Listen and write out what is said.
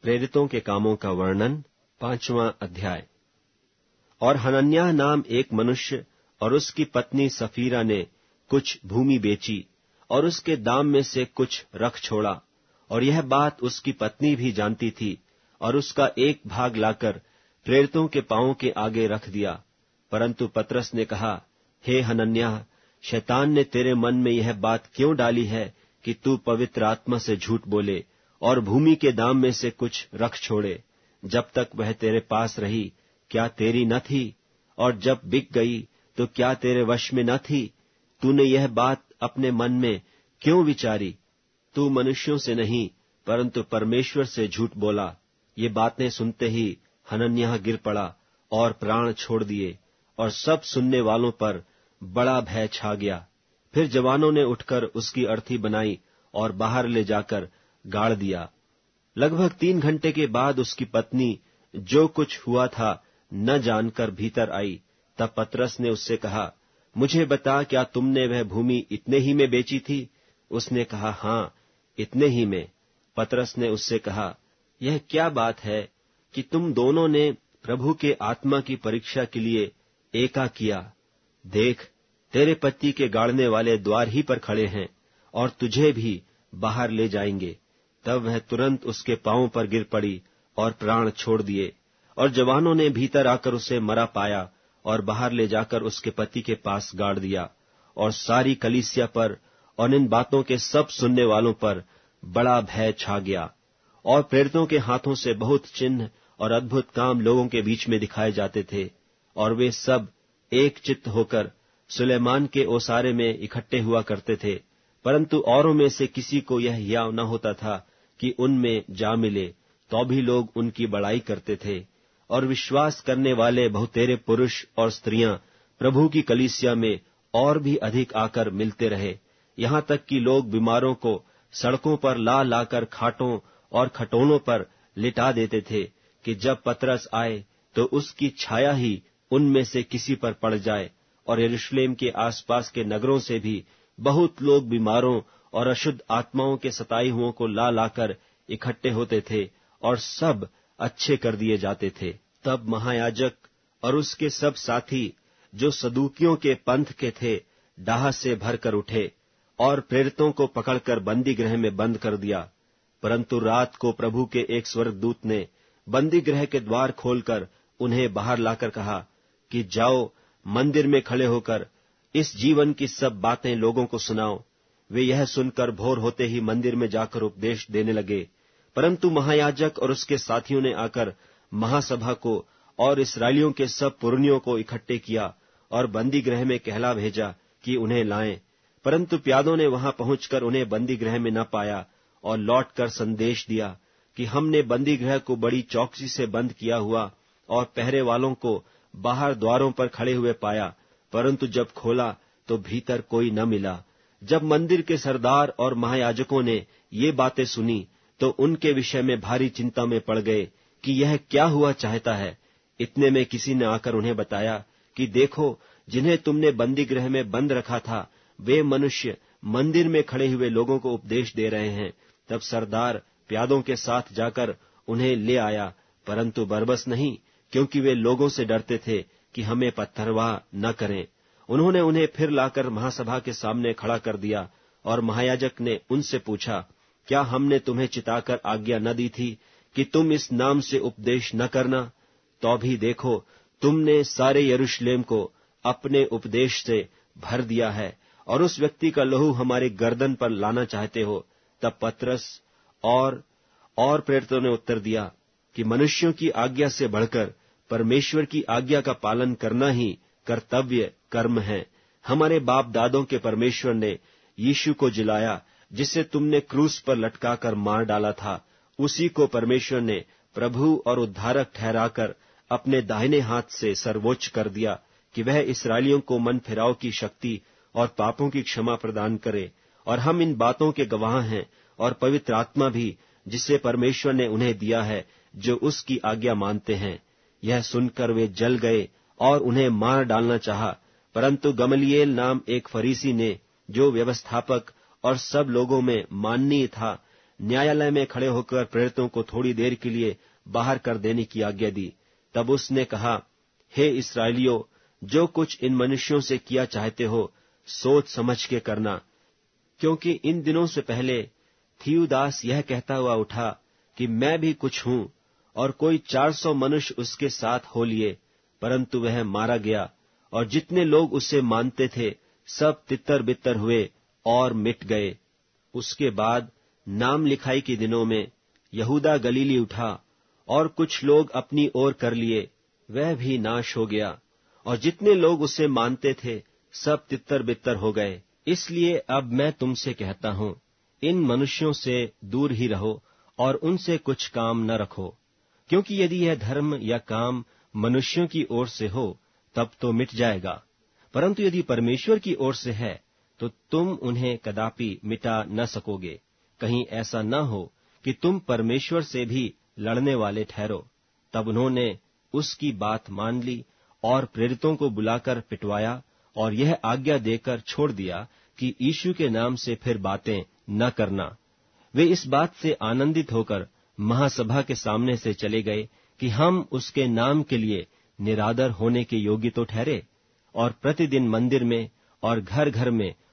प्रेरितों के कामों का वर्णन, 5वां अध्याय। और हनन्याह नाम एक मनुष्य और उसकी पत्नी सफीरा ने कुछ भूमि बेची और उसके दाम में से कुछ रख छोड़ा, और यह बात उसकी पत्नी भी जानती थी, और उसका एक भाग लाकर प्रेरितों के पांवों के आगे रख दिया। परंतु पतरस ने कहा, हे हनन्याह, शैतान ने तेरे मन में यह बात क्यों डाली है कि तू पवित्र आत्मा से झूठ बोले और भूमि के दाम में से कुछ रख छोड़े? जब तक वह तेरे पास रही, क्या तेरी न थी? और जब बिक गई, तो क्या तेरे वश में न थी? तूने यह बात अपने मन में क्यों विचारी? तू मनुष्यों से नहीं, परंतु परमेश्वर से झूठ बोला। ये बातें सुनते ही हनन्याह गिर पड़ा और प्राण छोड़ दिए, और सब सुनने वालों पर बड़ा भय छा गया। फिर जवानों ने उठकर उसकी अर्थी बनाई और बाहर ले जाकर गाड़ दिया। लगभग 3 घंटे के बाद उसकी पत्नी जो कुछ हुआ था न जानकर भीतर आई। तब पतरस ने उससे कहा, मुझे बता, क्या तुमने वह भूमि इतने ही में बेची थी? उसने कहा, हाँ, इतने ही में। पतरस ने उससे कहा, यह क्या बात है कि तुम दोनों ने प्रभु के आत्मा की परीक्षा के लिए एका किया? देख, तेरे पति के गाड़ने वाले द्वार ही पर खड़े हैं और तुझे भी बाहर ले जाएंगे। तब वह तुरंत उसके पांवों पर गिर पड़ी और प्राण छोड़ दिए। और जवानों ने भीतर आकर उसे मरा पाया और बाहर ले जाकर उसके पति के पास गाड़ दिया। और सारी कलीसिया पर और इन बातों के सब सुनने वालों पर बड़ा भय छा गया। और प्रेरितों के हाथों से बहुत चिन्ह और अद्भुत काम लोगों के बीच में दिखाए जाते थे, और वे सब एक चित्त होकर सुलेमान के ओसारे में इकट्ठे हुआ करते थे। परंतु औरों में से किसी को यह हियाव न होता था कि उनमें जा मिले, तो भी लोग उनकी बड़ाई करते थे। और विश्वास करने वाले बहुतेरे पुरुष और स्त्रियां प्रभु की कलीसिया में और भी अधिक आकर मिलते रहे, यहाँ तक कि लोग बीमारों को सड़कों पर ला लाकर खाटों और खटोलों पर लिटा देते थे कि जब पतरस आए तो उसकी छाया ही उनमें से किसी पर पड़ जाए। और यरूशलेम के आसपास के नगरों से भी बहुत लोग बीमारों और अशुद्ध आत्माओं के सताए हुओं को ला लाकर इकट्ठे होते थे, और सब अच्छे कर दिए जाते थे। तब महायाजक और उसके सब साथी, जो सदूकियों के पंथ के थे, डाह से भरकर उठे और प्रेरितों को पकड़कर बंदी गृह में बंद कर दिया। परंतु रात को प्रभु के एक स्वर्गदूत ने बंदी गृह के द्वार खोलकर उन्हें बाहर लाकर कहा कि जाओ, मंदिर में खड़े होकर इस जीवन की सब बातें लोगों को सुनाओ। वे यह सुनकर भोर होते ही मंदिर में जाकर उपदेश देने लगे। परंतु महायाजक और उसके साथियों ने आकर महासभा को और इस्राएलियों के सब पुरनियों को इकट्ठे किया और बंदी गृह में कहला भेजा कि उन्हें लाएं। परंतु प्यादों ने वहां पहुंचकर उन्हें बंदी गृह में न पाया, और लौटकर संदेश दिया कि हमने बंदी गृह को बड़ी चौकसी से बंद किया हुआ और पहरे वालों को बाहर द्वारों पर खड़े हुए पाया, परंतु जब खोला तो भीतर कोई न मिला। जब मंदिर के सरदार और महायाजकों ने ये बातें सुनी, तो उनके विषय में भारी चिंता में पड़ गए कि यह क्या हुआ चाहता है। इतने में किसी ने आकर उन्हें बताया कि देखो, जिन्हें तुमने बंदी गृह में बंद रखा था, वे मनुष्य मंदिर में खड़े हुए लोगों को उपदेश दे रहे हैं। तब सरदार प्यादों के साथ जाकर उन्हें ले आया, परंतु बरबस नहीं, क्योंकि वे लोगों से डरते थे कि हमें पत्थरवाह न करें। उन्होंने उन्हें फिर लाकर महासभा के सामने खड़ा कर दिया, और महायाजक ने उनसे पूछा, क्या हमने तुम्हें चिताकर आज्ञा न दी थी कि तुम इस नाम से उपदेश न करना? तो भी देखो, तुमने सारे यरूशलेम को अपने उपदेश से भर दिया है, और उस व्यक्ति का लहू हमारे गर्दन पर लाना चाहते हो। तब पतरस और प्रेरितों ने उत्तर दिया कि मनुष्यों की आज्ञा से बढ़कर परमेश्वर की आज्ञा का पालन करना ही कर्तव्य कर्म है। हमारे बाप दादों के परमेश्वर ने यीशु को जिलाया, जिसे तुमने क्रूस पर लटकाकर मार डाला था। उसी को परमेश्वर ने प्रभु और उद्धारक ठहराकर अपने दाहिने हाथ से सर्वोच्च कर दिया कि वह इस्राएलियों को मन फिराव की शक्ति और पापों की क्षमा प्रदान करे। और हम इन बातों के गवाह हैं, और पवित्र आत्मा भी, जिसे परमेश्वर ने उन्हें दिया है, जो उसकी आज्ञा मानते हैं। यह सुनकर वे जल गए और उन्हें मार डालना चाहा, परंतु गमलीएल नाम एक फरीसी ने, जो व्यवस्थापक और सब लोगों में माननीय था, न्यायालय में खड़े होकर प्रेरितों को थोड़ी देर के लिए बाहर कर देने की आज्ञा दी। तब उसने कहा, हे इस्राएलियों, जो कुछ इन मनुष्यों से किया चाहते हो, सोच समझ के करना, क्योंकि इन दिनों से पहले थियूदास यह कहता हुआ उठा कि मैं भी कुछ हूं, और कोई 400 मनुष्य उसके साथ हो लिए, परंतु वह मारा गया, और जितने लोग उसे मानते थे सब तितर बितर हुए और मिट गए। उसके बाद नाम लिखाई के दिनों में यहूदा गलीली उठा, और कुछ लोग अपनी ओर कर लिए, वह भी नाश हो गया, और जितने लोग उसे मानते थे सब तितर बितर हो गए। इसलिए अब मैं तुमसे कहता हूं, इन मनुष्यों से दूर ही रहो और उनसे कुछ काम न रखो, क्योंकि यदि यह धर्म या काम मनुष्यों की ओर से हो तब तो मिट जाएगा, परंतु यदि परमेश्वर की ओर से है तो तुम उन्हें कदापि मिटा न सकोगे। कहीं ऐसा न हो कि तुम परमेश्वर से भी लड़ने वाले ठहरो। तब उन्होंने उसकी बात मान ली और प्रेरितों को बुलाकर पिटवाया और यह आज्ञा देकर छोड़ दिया कि यीशु के नाम से फिर बातें न करना। वे इस बात से आनंदित होकर महासभा के सामने से चले गए कि हम उसके नाम के लिए निरादर होने के योग्य तो ठहरे, और प्रतिदिन मंदिर में और घर घर में